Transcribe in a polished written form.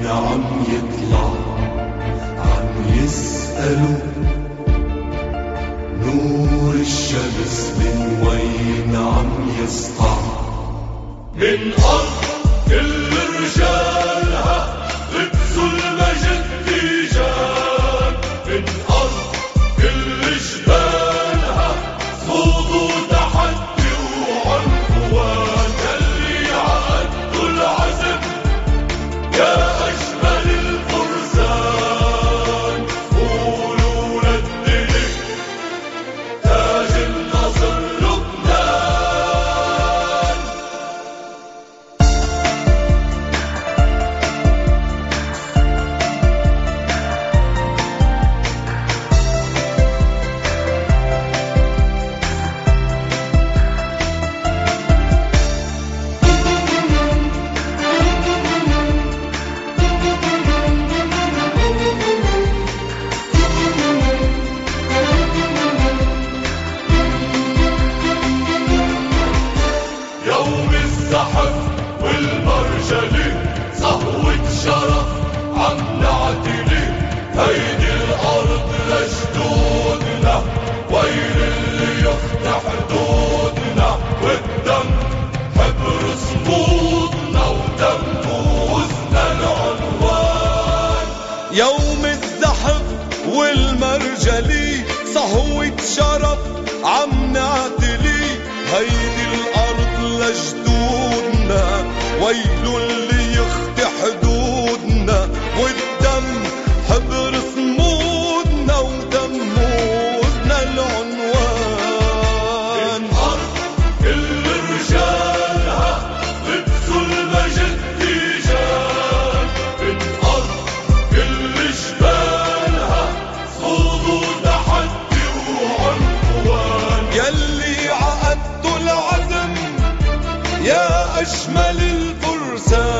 عم يطلع عم يسألوا نور الشمس من وين عم يسطع؟ من أرض كل رجالها لبسوا المجد تيجان، من أرض كل جبالها صمود وتحدي وعنفوان، يلي عقدوا العزم يا أجمل الفرسان، قولوا للدلك تاج النصر لبنان. يوم الزحف والمرجلة صهوة شرف عم نعتلي، هيدي الأرض لجدودنا، ويل اللي يفتح حدودنا، والدم حبر صمودنا ودموزنا العنوان. يوم الزحف والمرجلي صهوة شرف عم نعتلي، هيدي الأرض لجدودنا، ويل اللي يخطي حدودنا، والدم حبر صمودنا ودموزنا العنوان. أرض كل رجالها لبسوا المجد تيجان، من أرض كل جبالها صمود وتحدي وعنفوان، يلي عقدتوا العزم يا أجمل الفرسان،